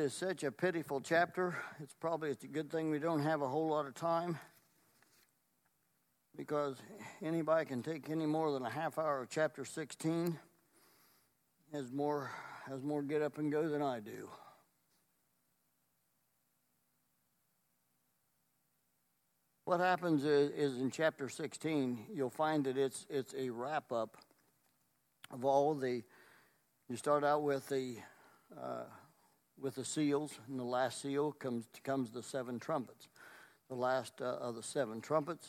is such a pitiful chapter. It's a good thing we don't have a whole lot of time, because anybody can take any more than a half hour of chapter 16. Has more get up and go than I do. What happens is in chapter 16, you'll find that it's a wrap up of all the. You start out with the seals, and the last seal comes the seven trumpets. The last of the seven trumpets.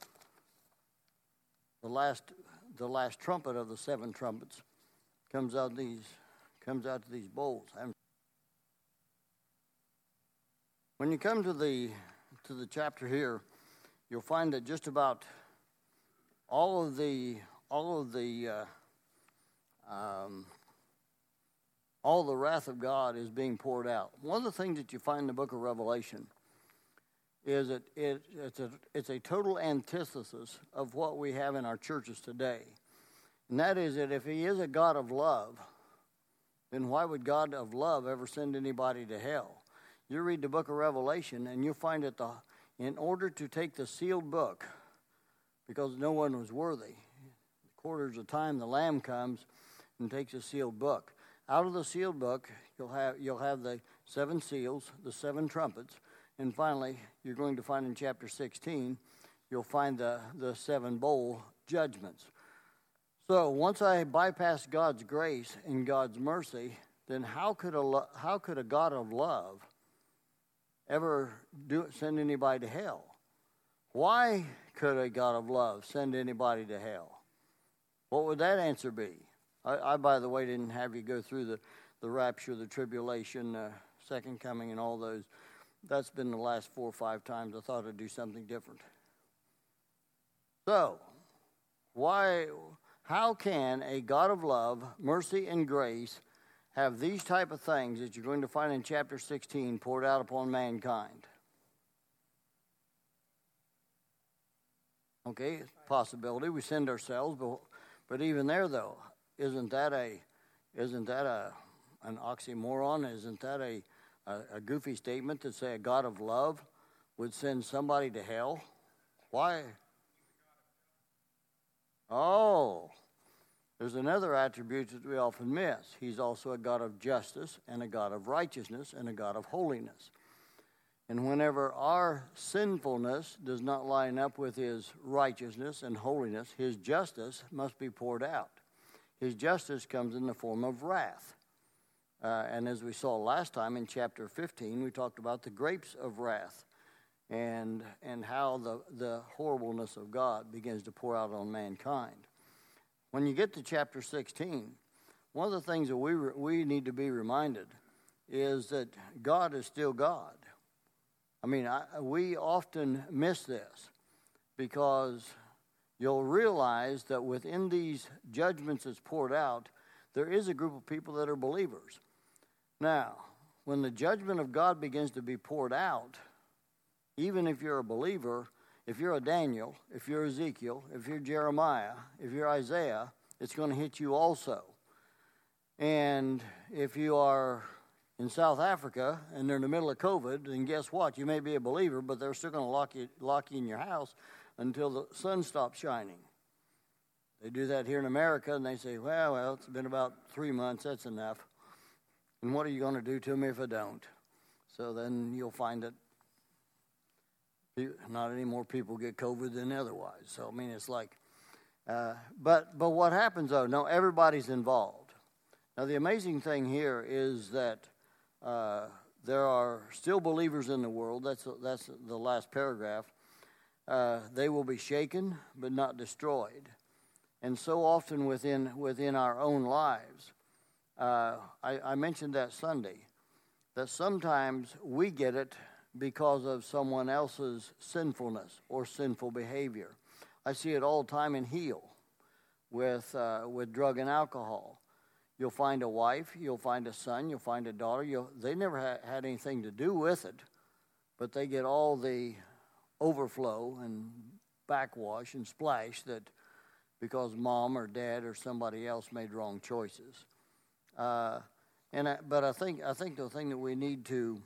The last trumpet of the seven trumpets comes out to these bowls. When you come to the chapter here, you'll find that just about all of the wrath of God is being poured out. One of the things that you find in the book of Revelation is that it's a total antithesis of what we have in our churches today. And that is that if he is a God of love, then why would God of love ever send anybody to hell? You read the book of Revelation, and you'll find that in order to take the sealed book, because no one was worthy, quarters of time the Lamb comes and takes a sealed book. Out of the sealed book, you'll have the seven seals, the seven trumpets, and finally, you're going to find in chapter 16, you'll find the seven bowl judgments. So once I bypass God's grace and God's mercy, then how could a God of love ever send anybody to hell? Why could a God of love send anybody to hell? What would that answer be? I by the way, didn't have you go through the rapture, the tribulation, second coming, and all those. That's been the last 4 or 5 times. I thought I'd do something different. So, how can a God of love, mercy, and grace have these type of things that you're going to find in chapter 16 poured out upon mankind? Okay, possibility. We send ourselves, but even there, though, isn't that an oxymoron? Isn't that a goofy statement to say a God of love would send somebody to hell? Why? Oh, there's another attribute that we often miss. He's also a God of justice and a God of righteousness and a God of holiness. And whenever our sinfulness does not line up with his righteousness and holiness, his justice must be poured out. His justice comes in the form of wrath. And as we saw last time in chapter 15, we talked about the grapes of wrath and how the horribleness of God begins to pour out on mankind. When you get to chapter 16, one of the things that we need to be reminded is that God is still God. I mean, we often miss this because you'll realize that within these judgments that's poured out, there is a group of people that are believers. Now, when the judgment of God begins to be poured out, even if you're a believer, if you're a Daniel, if you're Ezekiel, if you're Jeremiah, if you're Isaiah, it's going to hit you also. And if you are in South Africa and they're in the middle of COVID, then guess what? You may be a believer, but they're still going to lock you in your house until the sun stops shining. They do that here in America, and they say, well, it's been about 3 months, that's enough. And what are you going to do to me if I don't? So then you'll find that not any more people get COVID than otherwise. So, I mean, it's like, but what happens, though? No, everybody's involved. Now, the amazing thing here is that there are still believers in the world. That's the last paragraph. They will be shaken, but not destroyed. And so often within our own lives, I mentioned that Sunday, that sometimes we get it because of someone else's sinfulness or sinful behavior. I see it all the time in Heal with drug and alcohol. You'll find a wife, you'll find a son, you'll find a daughter. They never had anything to do with it, but they get all the overflow and backwash and splash that because mom or dad or somebody else made wrong choices. But I think the thing that we need to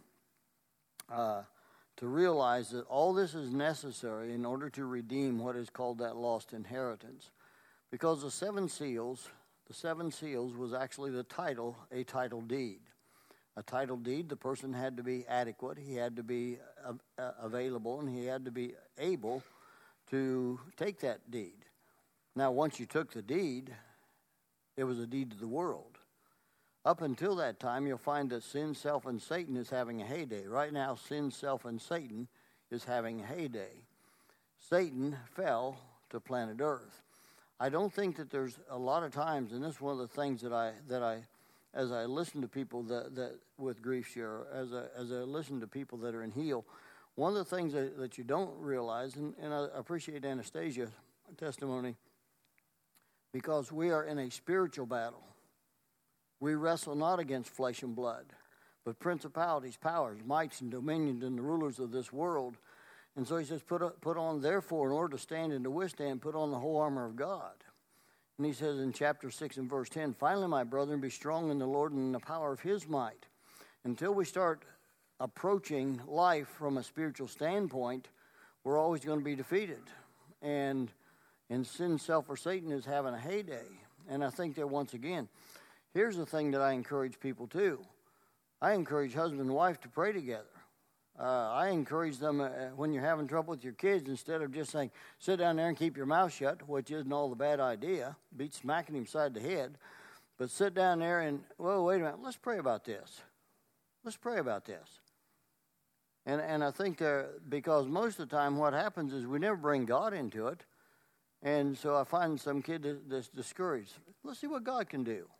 realize that all this is necessary in order to redeem what is called that lost inheritance, because the seven seals was actually a title deed. A title deed, the person had to be adequate, he had to be available, and he had to be able to take that deed. Now, once you took the deed, it was a deed to the world. Up until that time, you'll find that sin, self, and Satan is having a heyday. Right now, sin, self, and Satan is having a heyday. Satan fell to planet Earth. I don't think that there's a lot of times, and this is one of the things that I as I listen to people that with grief share, as I listen to people that are in heal, one of the things that you don't realize, and I appreciate Anastasia's testimony, because we are in a spiritual battle. We wrestle not against flesh and blood, but principalities, powers, mights, and dominions, and the rulers of this world. And so he says, put on, therefore, in order to stand and to withstand, put on the whole armor of God. And he says in chapter 6 and verse 10, finally, my brethren, be strong in the Lord and in the power of his might. Until we start approaching life from a spiritual standpoint, we're always going to be defeated. And sin, self, or Satan is having a heyday. And I think that once again, here's the thing that I encourage people to. I encourage husband and wife to pray together. I encourage them when you're having trouble with your kids, instead of just saying, sit down there and keep your mouth shut, which isn't all the bad idea, beat smacking him side the head, but sit down there and, well, wait a minute, let's pray about this. Let's pray about this. And I think because most of the time what happens is we never bring God into it, and so I find some kid that's discouraged. Let's see what God can do.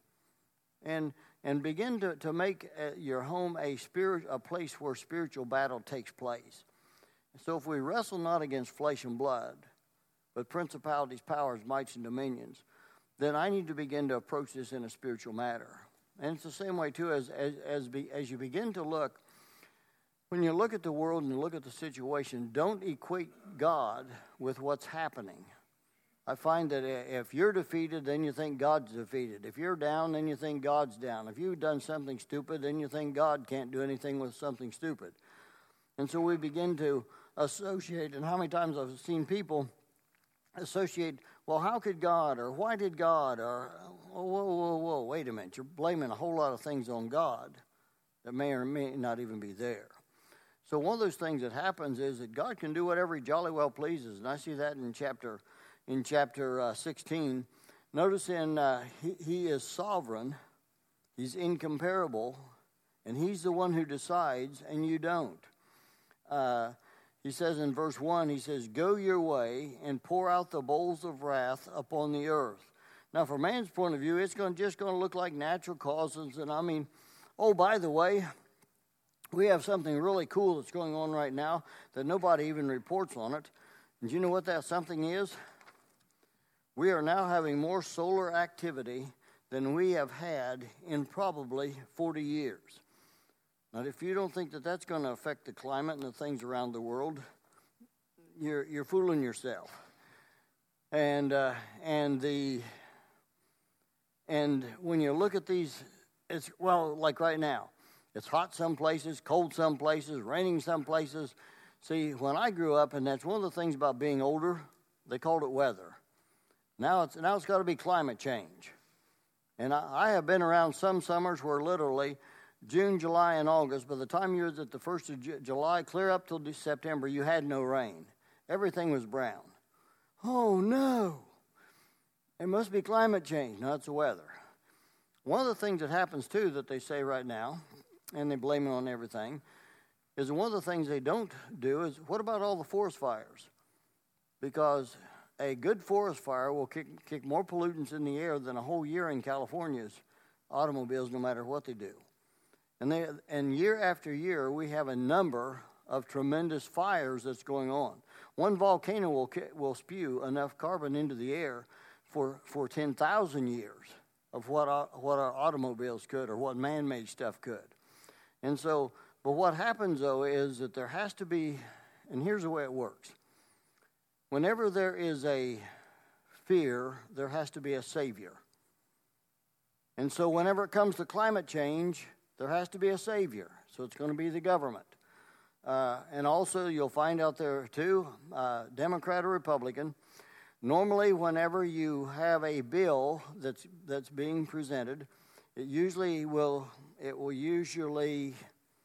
And begin to make your home a place where spiritual battle takes place. So if we wrestle not against flesh and blood, but principalities, powers, mights, and dominions, then I need to begin to approach this in a spiritual matter. And it's the same way, too, as you begin to look. When you look at the world and look at the situation, don't equate God with what's happening. I find that if you're defeated, then you think God's defeated. If you're down, then you think God's down. If you've done something stupid, then you think God can't do anything with something stupid. And so we begin to associate, and how many times I've seen people associate, well, how could God, or why did God, or, whoa, wait a minute. You're blaming a whole lot of things on God that may or may not even be there. So one of those things that happens is that God can do whatever he jolly well pleases, and I see that in chapter 16, notice he is sovereign, he's incomparable, and he's the one who decides, and you don't. He says in verse 1, he says, go your way and pour out the bowls of wrath upon the earth. Now, from man's point of view, it's just going to look like natural causes, and I mean, oh, by the way, we have something really cool that's going on right now that nobody even reports on it. And do you know what that something is? We are now having more solar activity than we have had in probably 40 years. Now, if you don't think that that's going to affect the climate and the things around the world, you're fooling yourself. And when you look at these, it's, well, like right now, it's hot some places, cold some places, raining some places. See, when I grew up, and that's one of the things about being older, they called it weather. Now it's got to be climate change. And I have been around some summers where literally June, July, and August, by the time you was at the 1st of July, clear up till September, you had no rain. Everything was brown. Oh, no. It must be climate change. No, it's the weather. One of the things that happens, too, that they say right now, and they blame it on everything, is one of the things they don't do is, what about all the forest fires? Because a good forest fire will kick more pollutants in the air than a whole year in California's automobiles, no matter what they do. And year after year, we have a number of tremendous fires that's going on. One volcano will spew enough carbon into the air for 10,000 years of what our automobiles could, or what man-made stuff could. And so, but what happens, though, is that there has to be, and here's the way it works. Whenever there is a fear, there has to be a savior. And so whenever it comes to climate change, there has to be a savior. So it's going to be the government. And also you'll find out there too, Democrat or Republican, normally whenever you have a bill that's being presented, it will usually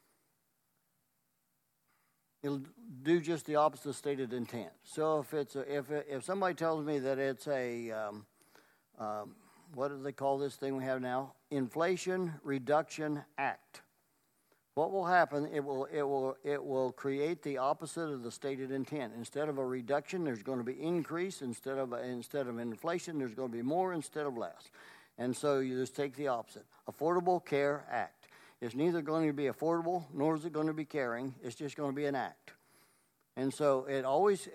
it'll do just the opposite of stated intent. So if somebody tells me that it's a what do they call this thing we have now? Inflation Reduction Act. What will happen? It will create the opposite of the stated intent. Instead of a reduction, there's going to be increase. Instead of inflation, there's going to be more instead of less. And so you just take the opposite. Affordable Care Act. It's neither going to be affordable nor is it going to be caring. It's just going to be an act. And so it always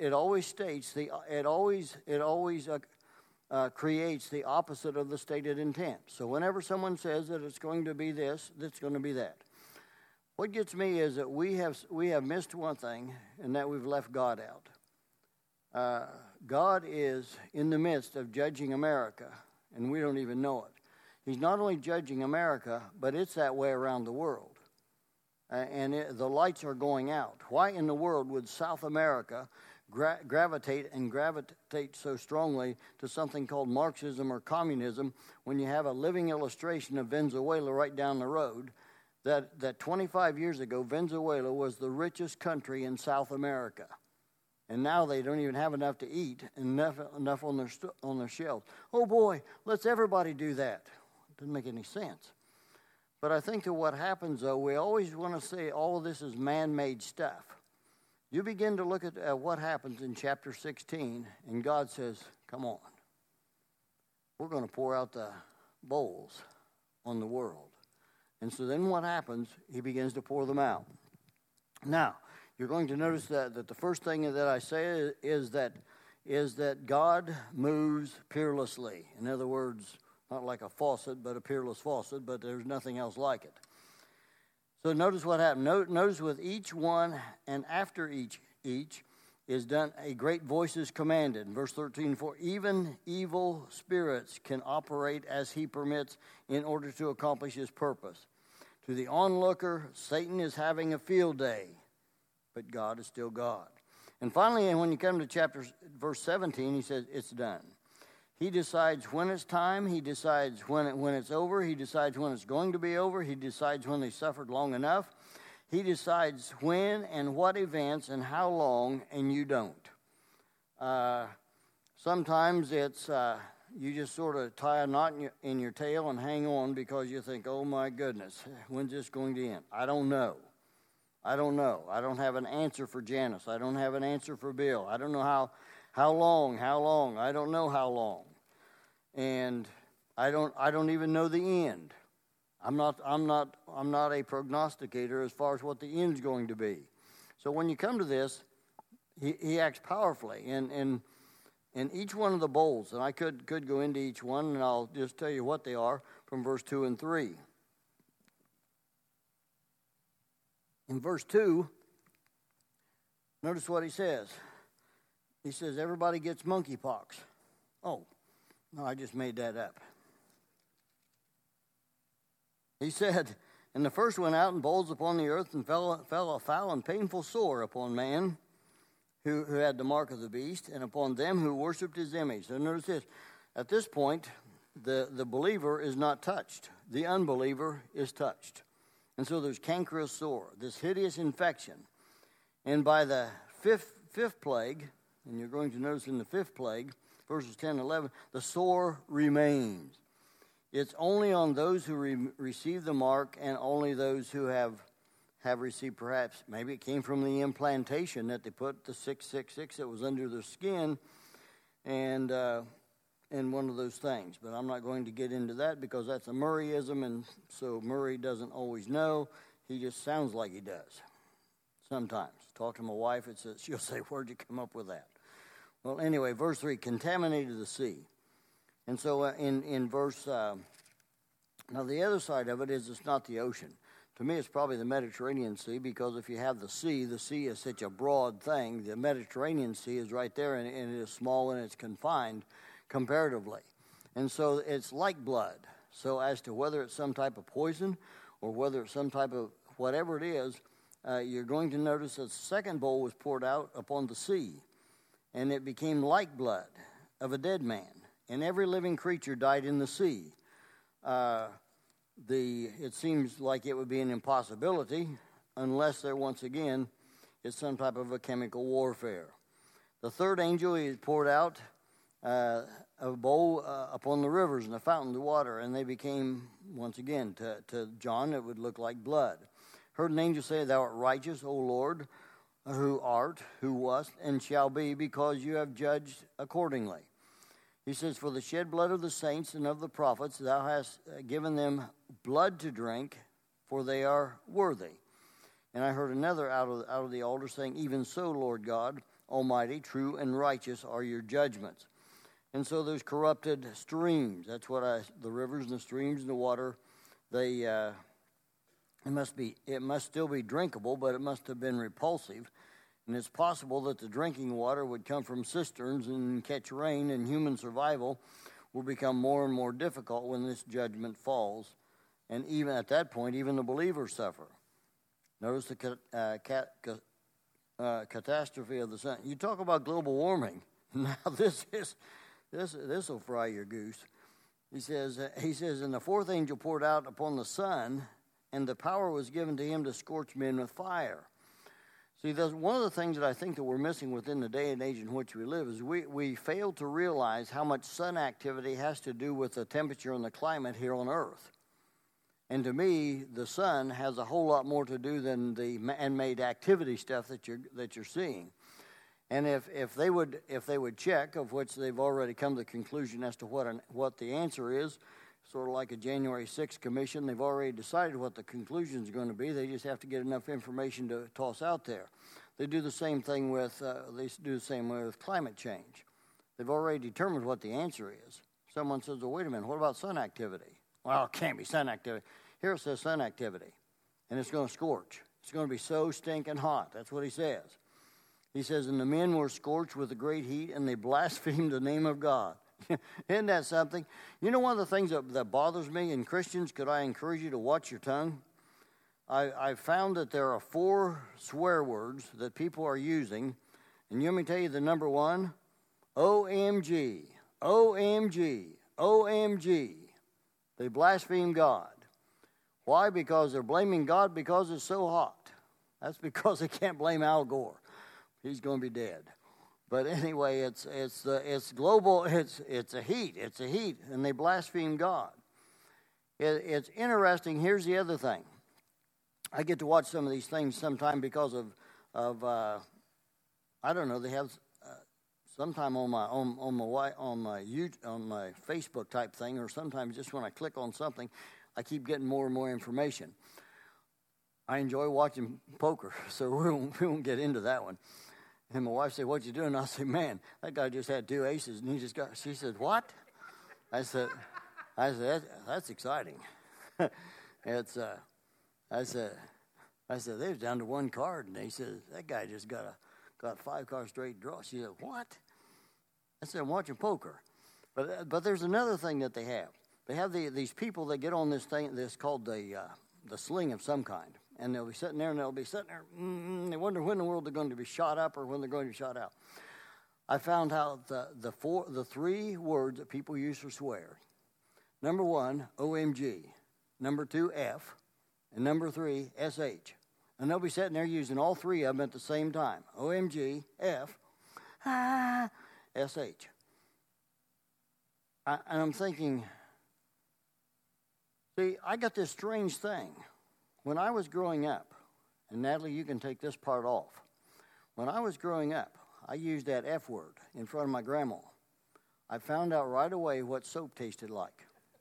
creates the opposite of the stated intent. So whenever someone says that it's going to be this, it's going to be that. What gets me is that we have missed one thing, and that we've left God out. God is in the midst of judging America, and we don't even know it. He's not only judging America, but it's that way around the world. The lights are going out. Why in the world would South America gravitate so strongly to something called Marxism or communism when you have a living illustration of Venezuela right down the road? That 25 years ago, Venezuela was the richest country in South America. And now they don't even have enough to eat and enough on their shelves. Oh boy, let's everybody do that. Doesn't make any sense. But I think that what happens, though, we always want to say all of this is man-made stuff. You begin to look at what happens in chapter 16, and God says, come on. We're going to pour out the bowls on the world. And so then what happens? He begins to pour them out. Now, you're going to notice that the first thing that I say is that God moves peerlessly. In other words, not like a faucet, but a peerless faucet, but there's nothing else like it. So notice what happened. Notice with each one and after each is done, a great voice is commanded. In verse 13, for even evil spirits can operate as he permits in order to accomplish his purpose. To the onlooker, Satan is having a field day, but God is still God. And finally, when you come to verse 17, he says, it's done. He decides when it's time. He decides when it's over. He decides when it's going to be over. He decides when they suffered long enough. He decides when and what events and how long, and you don't. Sometimes it's you just sort of tie a knot in your tail and hang on because you think, oh my goodness, when's this going to end? I don't know. I don't have an answer for Janice. I don't have an answer for Bill. I don't know how long. I don't know how long. And I don't even know the end. I'm not a prognosticator as far as what the end's going to be. So when you come to this, he acts powerfully. And each one of the bowls, and I could go into each one, and I'll just tell you what they are from verse 2 and 3. In verse 2, notice what he says. He says, everybody gets monkeypox. Oh, no, I just made that up. He said, and the first went out and bowls upon the earth and fell a foul and painful sore upon man who had the mark of the beast, and upon them who worshipped his image. So notice this. At this point, the believer is not touched. The unbeliever is touched. And so there's cankerous sore, this hideous infection. And by the fifth plague, and you're going to notice in the fifth plague, verses 10 and 11, the sore remains. It's only on those who receive the mark and only those who have received, perhaps, maybe it came from the implantation that they put the 666 that was under their skin and one of those things. But I'm not going to get into that because that's a Murrayism, and so Murray doesn't always know. He just sounds like he does sometimes. Talk to my wife, she'll say, where'd you come up with that? Well, anyway, verse 3, contaminated the sea. And so in verse, now the other side of it is it's not the ocean. To me, it's probably the Mediterranean Sea, because if you have the sea is such a broad thing. The Mediterranean Sea is right there, and it is small and it's confined comparatively. And so it's like blood. So as to whether it's some type of poison or whether it's some type of whatever it is, you're going to notice that the second bowl was poured out upon the sea, and it became like blood of a dead man, and every living creature died in the sea. It seems like it would be an impossibility unless there once again is some type of a chemical warfare. The third angel, he poured out a bowl upon the rivers and the fountains of water, and they became, once again, to John, it would look like blood. Heard an angel say, Thou art righteous, O Lord, who art, who wast, and shall be, because you have judged accordingly. He says, For the shed blood of the saints and of the prophets, thou hast given them blood to drink, for they are worthy. And I heard another out of the altar saying, Even so, Lord God Almighty, true and righteous are your judgments. And so those corrupted streams, that's what the rivers and the streams and the water, it must still be drinkable, but it must have been repulsive. And it's possible that the drinking water would come from cisterns and catch rain, and human survival will become more and more difficult when this judgment falls. And even at that point, even the believers suffer. Notice the catastrophe of the sun. You talk about global warming. Now this will fry your goose. He says, And the fourth angel poured out upon the sun, and the power was given to him to scorch men with fire. See, one of the things that I think that we're missing within the day and age in which we live is we fail to realize how much sun activity has to do with the temperature and the climate here on Earth. And to me, the sun has a whole lot more to do than the man-made activity stuff that you're seeing. And if they would check, of which they've already come to the conclusion as to what the answer is, sort of like a January 6th commission, they've already decided what the conclusion is going to be. They just have to get enough information to toss out there. They do the same thing with climate change. They've already determined what the answer is. Someone says, well, wait a minute, what about sun activity? Well, it can't be sun activity. Here it says sun activity, and it's going to scorch. It's going to be so stinking hot. That's what he says. He says, and the men were scorched with a great heat, and they blasphemed the name of God. Isn't that something? You know, one of the things that bothers me in Christians, could I encourage you to watch your tongue? I found that there are 4 swear words that people are using, and let me tell you the number one, OMG, OMG, OMG. They blaspheme God. Why? Because they're blaming God because it's so hot. That's because they can't blame Al Gore. He's going to be dead. But anyway, it's global. It's a heat, and they blaspheme God. It's interesting. Here's the other thing. I get to watch some of these things sometime because of I don't know. They have sometime on my Facebook type thing, or sometimes just when I click on something, I keep getting more and more information. I enjoy watching poker, so we won't get into that one. And my wife said, "What you doing?" I said, "Man, that guy just had 2 aces, and he just got." She said, "What?" I said, "That's exciting." I said, they was down to 1 card, and they said that guy just got 5 card straight draw. She said, "What?" I said, "I'm watching poker." But there's another thing that they have. They have these people that get on this thing that's called the sling of some kind. And they'll be sitting there, and they wonder when in the world they're going to be shot up or when they're going to be shot out. I found out the 3 words that people use for swear. Number 1, OMG. Number 2, F. And number 3, SH. And they'll be sitting there using all 3 of them at the same time. OMG, F, SH. And I'm thinking, see, I got this strange thing. When I was growing up, and Natalie, you can take this part off. When I was growing up, I used that F word in front of my grandma. I found out right away what soap tasted like.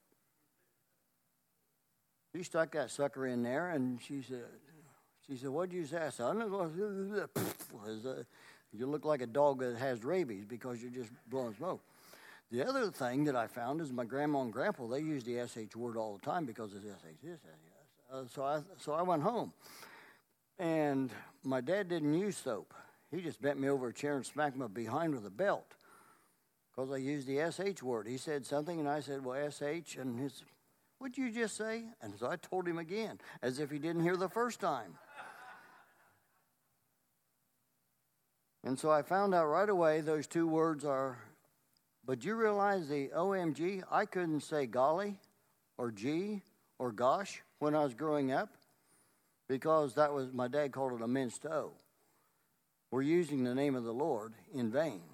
She stuck that sucker in there, and she said, "What'd you say?" I said, "You look like a dog that has rabies because you're just blowing smoke." The other thing that I found is my grandma and grandpa, they used the SH word all the time because it's SH. So I went home, and my dad didn't use soap. He just bent me over a chair and smacked me behind with a belt because I used the SH word. He said something, and I said, "Well, SH," and what'd you just say? And so I told him again, as if he didn't hear the first time. And so I found out right away those two words are, but you realize the OMG, I couldn't say golly or gee or gosh when I was growing up because that was, my dad called it a minced O. We're using the name of the Lord in vain.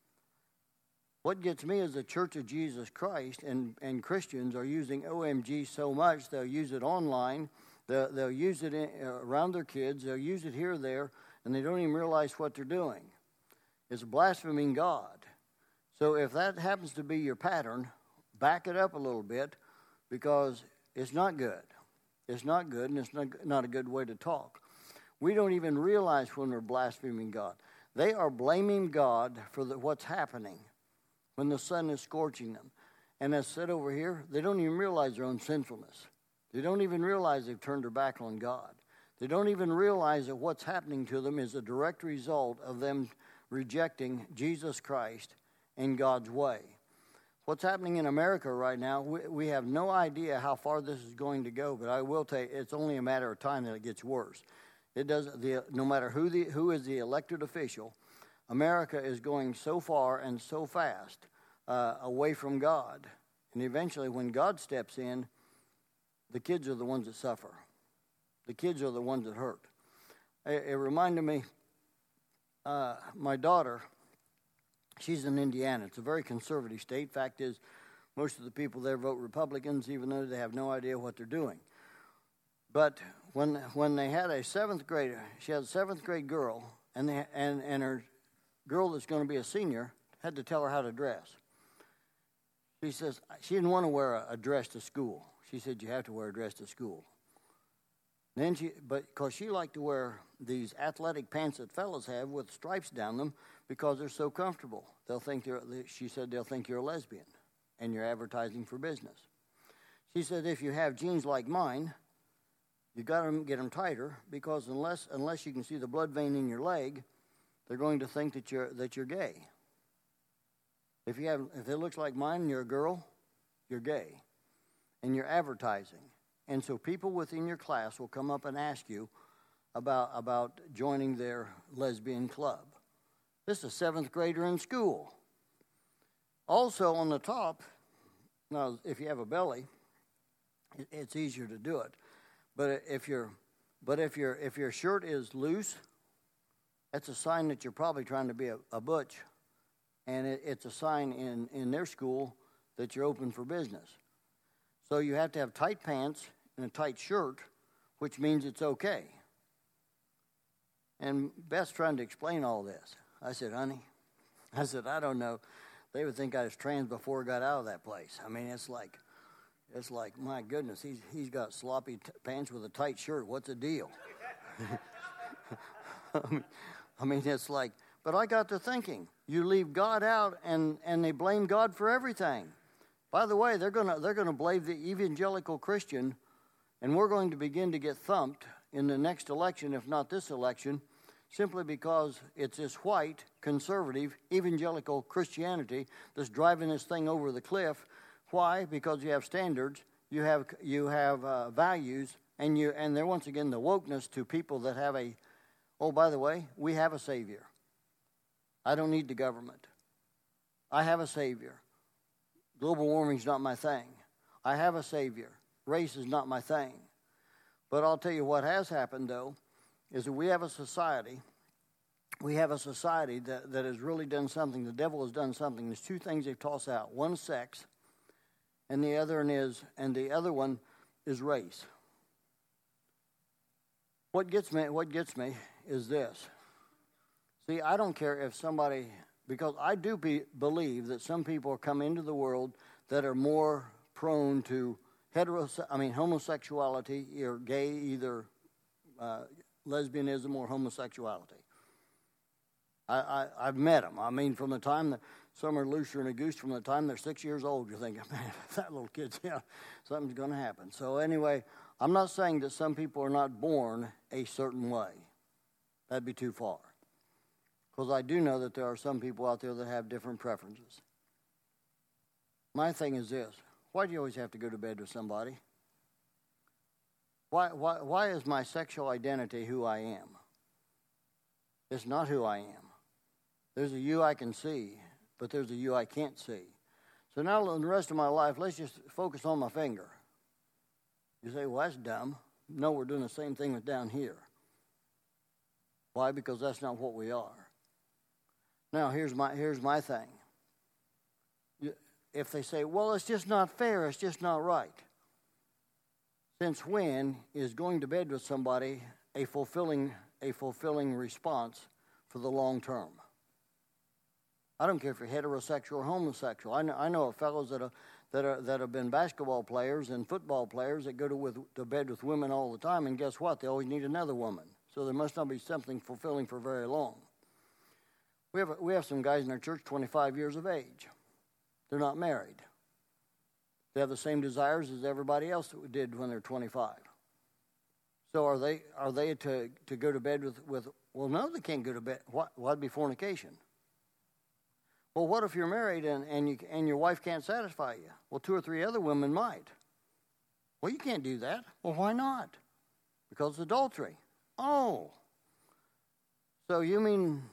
What gets me is the Church of Jesus Christ and Christians are using OMG so much, they'll use it online, they'll use it around their kids, they'll use it here or there, and they don't even realize what they're doing. It's blaspheming God. So if that happens to be your pattern, back it up a little bit because it's not good. It's not good, and it's not a good way to talk. We don't even realize when we're blaspheming God. They are blaming God for what's happening when the sun is scorching them. And as said over here, they don't even realize their own sinfulness. They don't even realize they've turned their back on God. They don't even realize that what's happening to them is a direct result of them rejecting Jesus Christ and God's way. What's happening in America right now, we have no idea how far this is going to go, but I will tell you, it's only a matter of time that it gets worse. It doesn't. No matter who is the elected official, America is going so far and so fast away from God. And eventually, when God steps in, the kids are the ones that suffer. The kids are the ones that hurt. It reminded me, my daughter, she's in Indiana. It's a very conservative state. Fact is, most of the people there vote Republicans, even though they have no idea what they're doing. But when they had a seventh grader, she had a seventh grade girl, and her girl that's going to be a senior had to tell her how to dress. She says she didn't want to wear a dress to school. She said you have to wear a dress to school. Then because she liked to wear these athletic pants that fellas have with stripes down them because they're so comfortable. She said they'll think you're a lesbian and you're advertising for business. She said if you have jeans like mine, you got to get them tighter because unless you can see the blood vein in your leg, they're going to think that you're gay. If it looks like mine and you're a girl, you're gay, and you're advertising. And so people within your class will come up and ask you about joining their lesbian club. This is a seventh grader in school. Also on the top, now if you have a belly, it's easier to do it. But if your shirt is loose, that's a sign that you're probably trying to be a butch, and it's a sign in their school that you're open for business. So you have to have tight pants and a tight shirt, which means it's okay. And Beth's trying to explain all this. I said, honey, I don't know. They would think I was trans before I got out of that place. I mean, it's like, my goodness, he's got sloppy pants with a tight shirt. What's the deal? I mean, it's like, but I got to thinking, you leave God out and they blame God for everything. By the way, they're gonna blame the evangelical Christian, and we're going to begin to get thumped in the next election, if not this election, simply because it's this white, conservative, evangelical Christianity that's driving this thing over the cliff. Why? Because you have standards, you have values, and they're once again the wokeness to people that have oh, by the way, we have a Savior. I don't need the government. I have a Savior. Global warming's not my thing. I have a Savior. Race is not my thing. But I'll tell you what has happened, though, is that we have a society that has really done something. The devil has done something. There's two things they've tossed out. One is sex, and the other one is race. What gets me is this. See, I don't care if somebody, because I do believe that some people come into the world that are more prone to homosexuality, or gay, either lesbianism or homosexuality. I've met them. I mean, from the time that some are looser than a goose, from the time they're 6 years old, you're thinking, man, that little kid's, something's going to happen. So anyway, I'm not saying that some people are not born a certain way. That'd be too far. Because I do know that there are some people out there that have different preferences. My thing is this. Why do you always have to go to bed with somebody? Why is my sexual identity who I am? It's not who I am. There's a you I can see, but there's a you I can't see. So now in the rest of my life, let's just focus on my finger. You say, well, that's dumb. No, we're doing the same thing with down here. Why? Because that's not what we are. Now, here's my thing. If they say, well, it's just not fair, it's just not right. Since when is going to bed with somebody a fulfilling response for the long term? I don't care if you're heterosexual or homosexual. I know of fellows that have been basketball players and football players that go to bed with women all the time, and guess what? They always need another woman. So there must not be something fulfilling for very long. We have some guys in our church 25 years of age. They're not married. They have the same desires as everybody else did when they're 25. So are they to go to bed with well, no, they can't go to bed. What'd be fornication? Well, what if you're married and your wife can't satisfy you? Well, 2 or 3 other women might. Well, you can't do that. Well, why not? Because it's adultery. Oh. So you mean,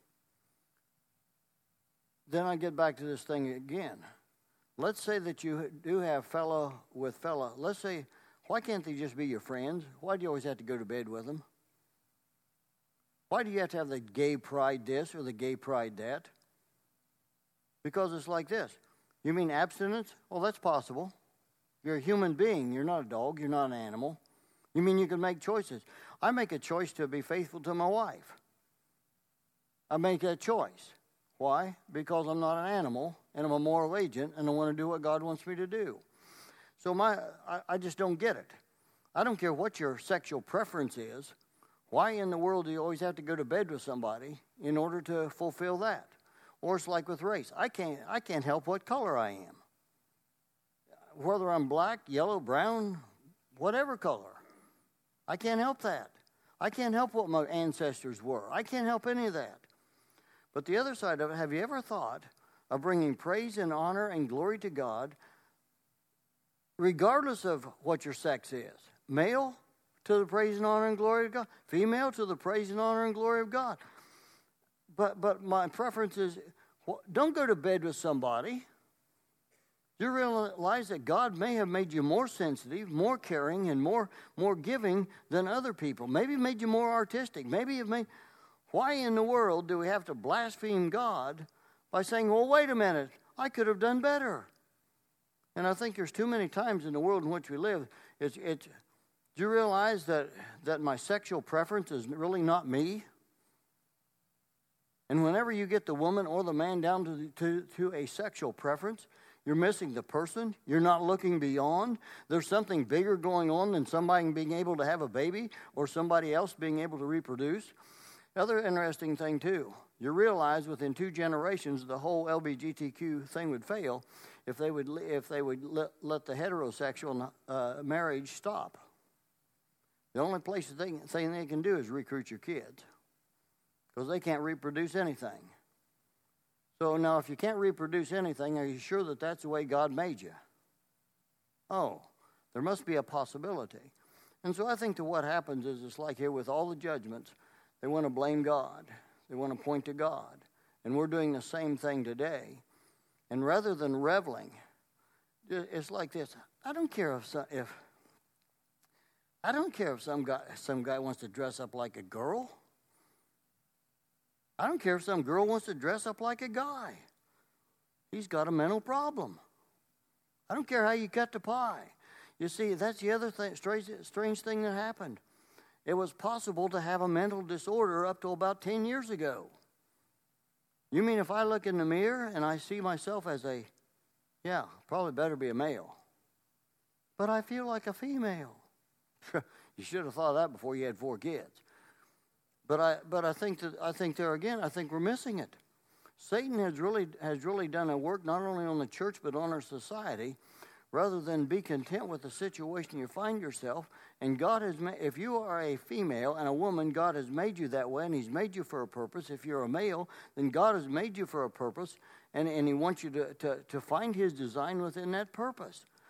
then I get back to this thing again. Let's say that you do have fella with fella. Let's say, why can't they just be your friends? Why do you always have to go to bed with them? Why do you have to have the gay pride this or the gay pride that? Because it's like this. You mean abstinence? Well, that's possible. You're a human being. You're not a dog. You're not an animal. You mean you can make choices? I make a choice to be faithful to my wife. I make that choice. Why? Because I'm not an animal, and I'm a moral agent, and I want to do what God wants me to do. So I just don't get it. I don't care what your sexual preference is. Why in the world do you always have to go to bed with somebody in order to fulfill that? Or it's like with race. I can't help what color I am. Whether I'm black, yellow, brown, whatever color. I can't help that. I can't help what my ancestors were. I can't help any of that. But the other side of it, have you ever thought of bringing praise and honor and glory to God regardless of what your sex is? Male to the praise and honor and glory of God. Female to the praise and honor and glory of God. But my preference is, don't go to bed with somebody. You realize that God may have made you more sensitive, more caring, and more giving than other people. Maybe made you more artistic. Maybe it made... Why in the world do we have to blaspheme God by saying, well, wait a minute, I could have done better? And I think there's too many times in the world in which we live. Do you realize that my sexual preference is really not me? And whenever you get the woman or the man down to a sexual preference, you're missing the person. You're not looking beyond. There's something bigger going on than somebody being able to have a baby or somebody else being able to reproduce. Other interesting thing, too, you realize within 2 generations the whole LGBTQ thing would fail if they would let the heterosexual marriage stop. The only thing they can do is recruit your kids because they can't reproduce anything. So now if you can't reproduce anything, are you sure that that's the way God made you? Oh, there must be a possibility. And so I think that what happens is it's like here with all the judgments, they want to blame God. They want to point to God. And we're doing the same thing today. And rather than reveling, it's like this. I don't care if some guy wants to dress up like a girl. I don't care if some girl wants to dress up like a guy. He's got a mental problem. I don't care how you cut the pie. You see, that's the other thing, strange thing that happened. It was possible to have a mental disorder up to about 10 years ago. You mean if I look in the mirror and I see myself as probably better be a male. But I feel like a female. You should have thought of that before you had 4 kids. But I think we're missing it. Satan has really done a work not only on the church but on our society. Rather than be content with the situation you find yourself, and God has made, if you are a female and a woman, God has made you that way, and He's made you for a purpose. If you're a male, then God has made you for a purpose, and He wants you to find His design within that purpose.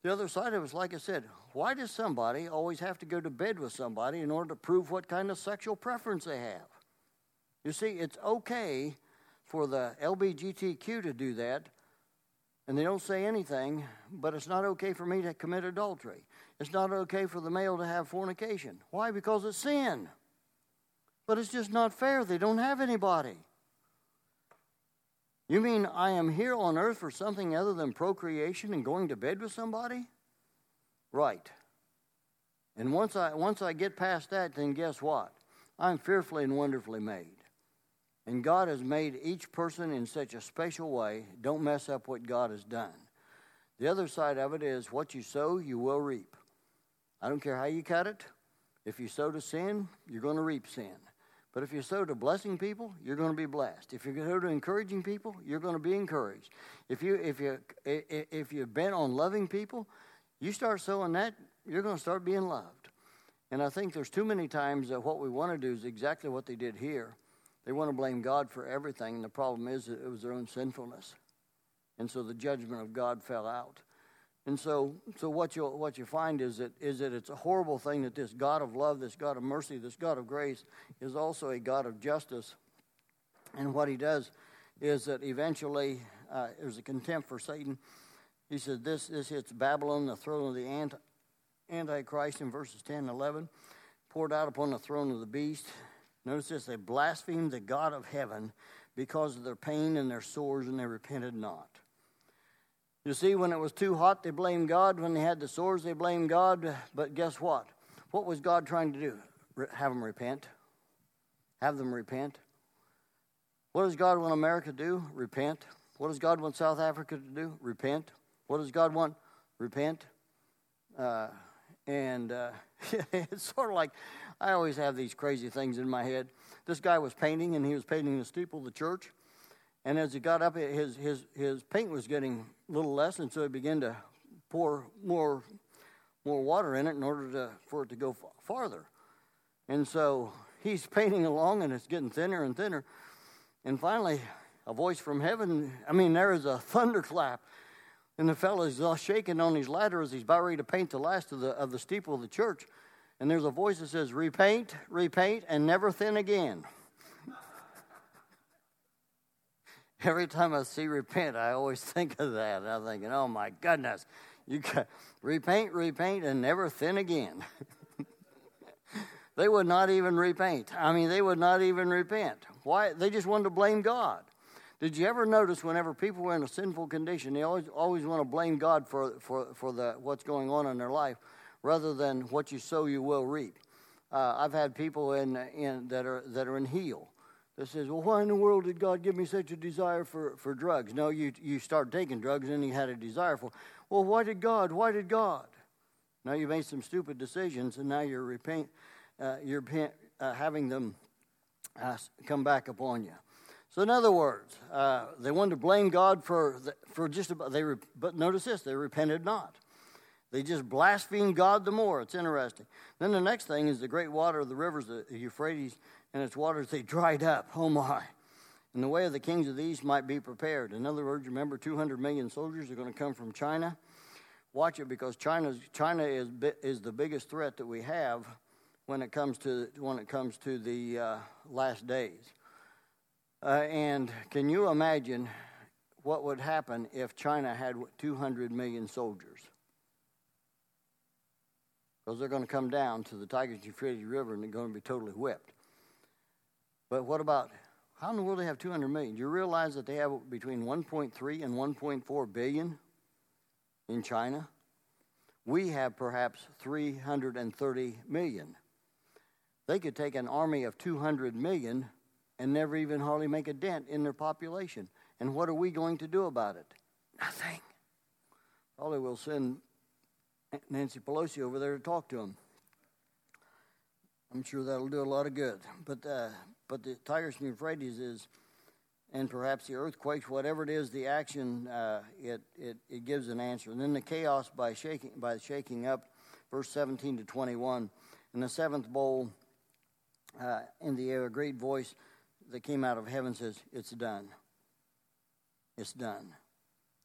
The other side of it is, like I said, why does somebody always have to go to bed with somebody in order to prove what kind of sexual preference they have? You see, it's okay for the LGBTQ to do that, and they don't say anything, but it's not okay for me to commit adultery. It's not okay for the male to have fornication. Why? Because it's sin. But it's just not fair. They don't have anybody. You mean I am here on earth for something other than procreation and going to bed with somebody? Right. And once I get past that, then guess what? I'm fearfully and wonderfully made. And God has made each person in such a special way. Don't mess up what God has done. The other side of it is what you sow, you will reap. I don't care how you cut it. If you sow to sin, you're going to reap sin. But if you sow to blessing people, you're going to be blessed. If you sow to encouraging people, you're going to be encouraged. If you're bent on loving people, you start sowing that, you're going to start being loved. And I think there's too many times that what we want to do is exactly what they did here. They want to blame God for everything, and the problem is that it was their own sinfulness. And so the judgment of God fell out. And so what you find is that it's a horrible thing that this God of love, this God of mercy, this God of grace is also a God of justice. And what he does is that eventually there's a contempt for Satan. He said this hits Babylon, the throne of the Antichrist, in verses 10 and 11, poured out upon the throne of the beast. Notice this, they blasphemed the God of heaven because of their pain and their sores, and they repented not. You see, when it was too hot, they blamed God. When they had the sores, they blamed God. But guess what? What was God trying to do? Have them repent. Have them repent. What does God want America to do? Repent. What does God want South Africa to do? Repent. What does God want? Repent. It's sort of like, I always have these crazy things in my head. This guy was painting, and he was painting the steeple of the church. And as he got up, his paint was getting a little less, and so he began to pour more water in it in order for it to go farther. And so he's painting along, and it's getting thinner and thinner. And finally, a voice from heaven, there is a thunderclap. And the fellow is all shaking on his ladder as he's about ready to paint the last of the steeple of the church. And there's a voice that says, repaint, and never thin again. Every time I see repent, I always think of that. I'm thinking, oh my goodness, you got repaint, and never thin again. They would not even repaint. They would not even repent. Why? They just wanted to blame God. Did you ever notice whenever people were in a sinful condition, they always want to blame God for what's going on in their life, rather than what you sow, you will reap. I've had people that are in heel. That says, well, why in the world did God give me such a desire for drugs? No, you start taking drugs and you had a desire for. Well, why did God? Now you made some stupid decisions, and now you're having them come back upon you. So in other words, they wanted to blame God for just about. But notice this: they repented not. They just blasphemed God the more. It's interesting. Then the next thing is the great water of the rivers, the Euphrates, and its waters, they dried up. Oh, my. And the way of the kings of the east might be prepared. In other words, remember, 200 million soldiers are going to come from China. Watch it, because China is the biggest threat that we have when it comes to the last days. And can you imagine what would happen if China had 200 million soldiers? Because they're going to come down to the Tigris-Euphrates River, and they're going to be totally whipped. But what about, how in the world do they have 200 million? Do you realize that they have between 1.3 and 1.4 billion in China? We have perhaps 330 million. They could take an army of 200 million and never even hardly make a dent in their population. And what are we going to do about it? Nothing. Probably we'll send Nancy Pelosi over there to talk to them. I'm sure that'll do a lot of good. But the Tigris and Euphrates is, and perhaps the earthquakes, whatever it is, the action, it gives an answer. And then the chaos by shaking up, verse 17 to 21. In the seventh bowl, in the air, a great voice that came out of heaven says, "It's done. It's done."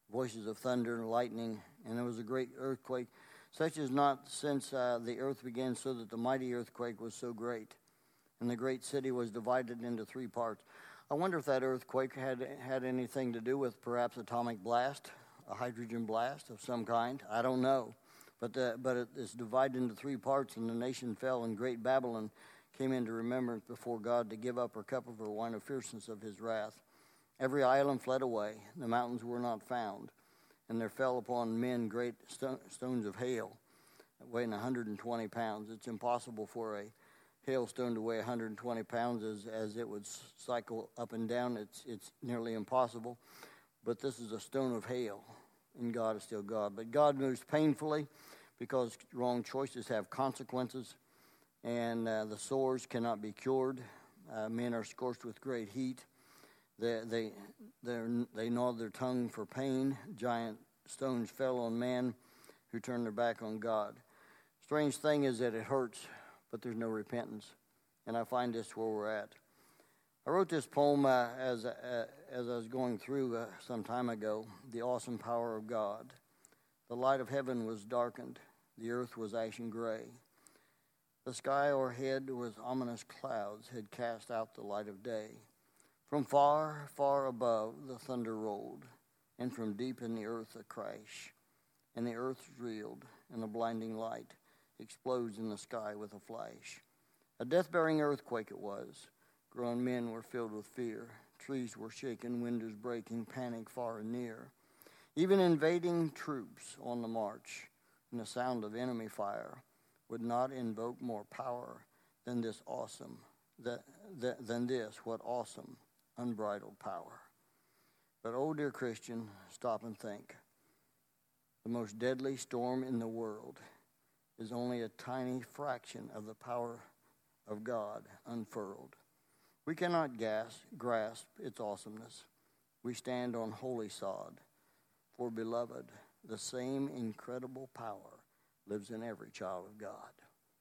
voices of thunder and lightning, and there was a great earthquake, such as not since the earth began, so that the mighty earthquake was so great. And the great city was divided into 3 parts. I wonder if that earthquake had anything to do with perhaps atomic blast, a hydrogen blast of some kind. I don't know. But it is divided into 3 parts, and the nation fell, and great Babylon came into remembrance before God to give up her cup of her wine of fierceness of his wrath. Every island fled away, the mountains were not found, and there fell upon men great stones of hail, weighing 120 pounds. It's impossible for a hailstone to weigh 120 pounds as it would cycle up and down. It's nearly impossible. But this is a stone of hail, and God is still God. But God moves painfully because wrong choices have consequences, and the sores cannot be cured. Men are scorched with great heat. They gnawed their tongue for pain. Giant stones fell on men who turned their back on God. Strange thing is that it hurts, but there's no repentance. And I find this where we're at. I wrote this poem as I was going through some time ago, The Awesome Power of God. The light of heaven was darkened. The earth was ashen gray. The sky o'erhead with ominous clouds had cast out the light of day. From far, far above the thunder rolled, and from deep in the earth a crash. And the earth reeled, and a blinding light explodes in the sky with a flash. A death-bearing earthquake it was. Grown men were filled with fear. Trees were shaken, windows breaking, panic far and near. Even invading troops on the march, and the sound of enemy fire, would not invoke more power than this awesome, what awesome, unbridled power. But, oh, dear Christian, stop and think. The most deadly storm in the world is only a tiny fraction of the power of God unfurled. We cannot grasp its awesomeness. We stand on holy sod. For, beloved, the same incredible power lives in every child of God.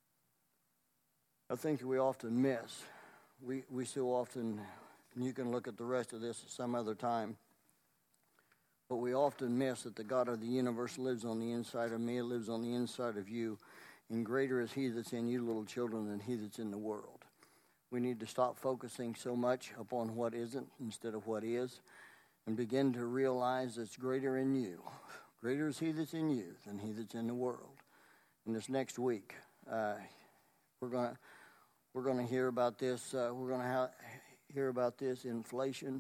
I think we often miss. We so often, and you can look at the rest of this some other time, but we often miss that the God of the universe lives on the inside of me, lives on the inside of you, and greater is he that's in you, little children, than he that's in the world. We need to stop focusing so much upon what isn't instead of what is, and begin to realize it's greater in you. Greater is he that's in you than he that's in the world. And this next week, we're going to hear about this. We're going to hear about this inflation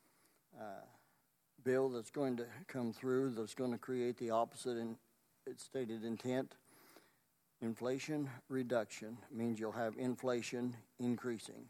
bill that's going to come through. That's going to create the opposite in its stated intent. Inflation reduction means you'll have inflation increasing.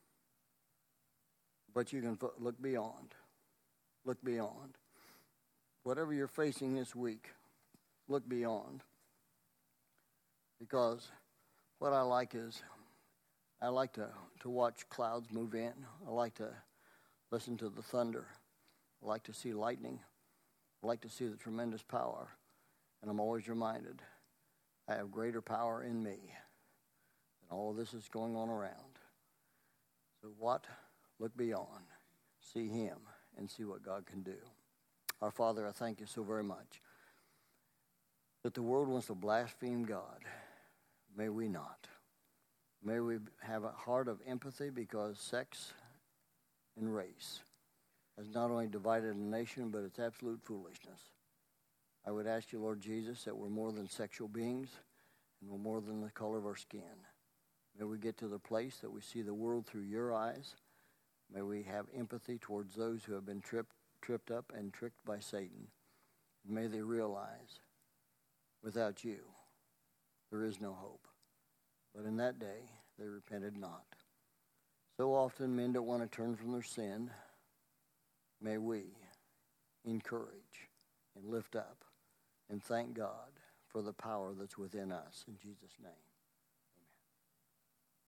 But you can look beyond. Look beyond. Whatever you're facing this week, look beyond. Because what I like is, I like to watch clouds move in. I like to listen to the thunder. I like to see lightning. I like to see the tremendous power. And I'm always reminded, I have greater power in me than all of this is going on around. So what? Look beyond. See him and see what God can do. Our Father, I thank you so very much that the world wants to blaspheme God. May we not. May we have a heart of empathy, because sex and race has not only divided a nation, but it's absolute foolishness. I would ask you, Lord Jesus, that we're more than sexual beings, and we're more than the color of our skin. May we get to the place that we see the world through your eyes. May we have empathy towards those who have been tripped up and tricked by Satan. May they realize, without you, there is no hope. But in that day, they repented not. So often men don't want to turn from their sin. May we encourage and lift up and thank God for the power that's within us. In Jesus' name.